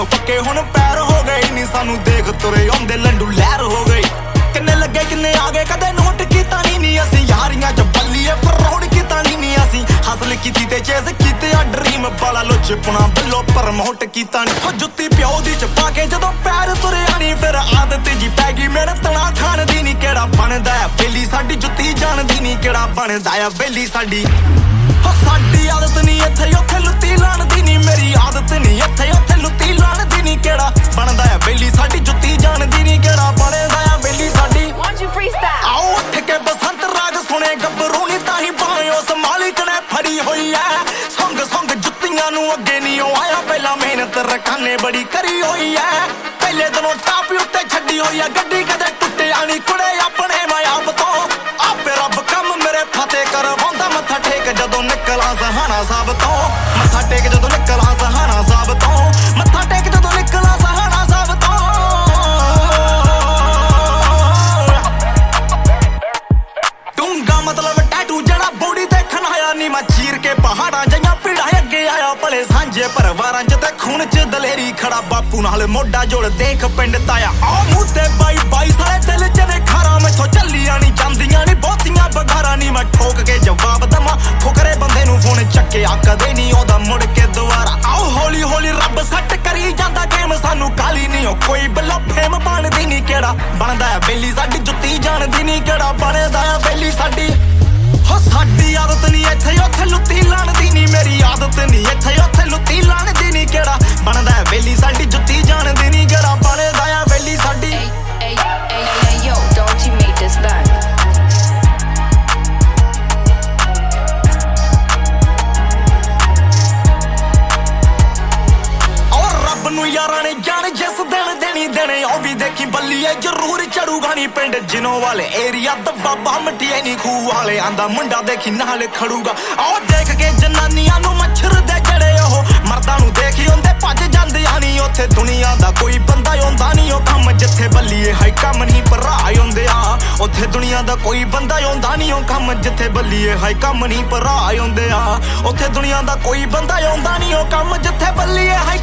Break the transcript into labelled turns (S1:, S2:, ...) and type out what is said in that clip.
S1: पक्के हुण पैर हो गए नी सानू देख तुरे आउंदे लंडू लहर हो गई किन्ने लगे किन्ने आ गए कदे नोट कीता नी असीं यारियां च बल्लीए फरौड कीता नी असीं हासिल कीती ते चेस कीते आ ड्रीम वाला लुचपना बल्लो प्रमोट कीता नी हो जुत्ती प्यो दी च पा के जदों पैर तुरे आनी फिर आदत जी पै गई मेहनत ना खाण दी नी केड़ा बनदा है बेली साडी जुत्ती जानदी नी केड़ा बनदा है बेली साडी हो साडी आदत नी इत्थे उत्थे लुत्ती लाण दी नी मेरी आदत नी इत्थे उत्थे लुत्ती लाण दी नी केड़ा बनदा है बेली साडी जुत्ती जानदी नी केड़ा बनदा है बेली साडी आओ उठ के बसंत राग सुने गब्बरू नी ताही भावे उस मालिक ने फड़ी होई है संग संग जुत्तियां नू अगे नी आया पहला मेहनत रखाने बड़ी करी होई है पहले दिनों टाप उत्ते छड्डी होई है गड्डी कदे टुट्टिया नी कुड़े अपने मायाब तो आपे रब कम मेरे फते करवांदा मत्था टेक जदों निकला सहाना साहब तो मत्था टेक जदों निकला सहाना साहब तो मत्था टेक जदों निकला सहाना साहब तो डूंगा मतलब टैटू जड़ा बॉडी देखण आया नी मैं चीर के पहाड़ा जइयां पीड़ा अगे आया भले सांझे परिवारां च ते खून च दलेरी खड़ा बापू नाल मोढा जोड़ देख पिंड ताया आ मूंह ते बाई बाई सारे दिल च ने खारा मैथों चलियां नी जांदियां नी बहुतियां बघारा नी मैं ठोक के जवाब दमा फुकरे बंदे नू फोन चक्किया कदे नी ओदा मुड़ के दुबारा आओ हौली हौली रब सट करी जांदा गेम सानू काली नी ओ कोई बल्ला फेम बनदी नी केड़ा बनदा है बेली साडी जुत्ती जानदी नी केड़ा बनदा है बेली साडी हो साडी आदत नी इत्थे उत्थे लुत्ती लाण दी नी मेरी आदत नी इत्थे उत्थे लुत्ती लाण दी नी केड़ा बनदा है बेली साडी जुत्ती जानदी नी केड़ा बनदा है बेली साडी
S2: Yo, don't you make this back.
S1: यारां ने जान जिस दिन देनी देने ओ भी देखी बल्लीए जरूर चढ़ूगा नी पिंड जिनो वाले एरिया दब्बा बमटिए नी खूह वाले आंदा मुंडा देखी नाल खड़ूगा आओ देख के जनानियां नू मच्छर दे जड़े ओ मर्दां नू देखी ओंदे भज जांदे आनी ओथे दुनिया दा कोई बंदा ओंदा नी ओ कम जिथे बल्लीए हाई कम नहीं भरा ओंदे आ ओथे दुनिया दा कोई बंदा ओंदा नी ओ कम जिथे बल्लीए हाई कम नहीं भरा ओंदे आ ओथे दुनिया दा कोई बंदा ओंदा नी ओ कम जिथे बल्लीए हाई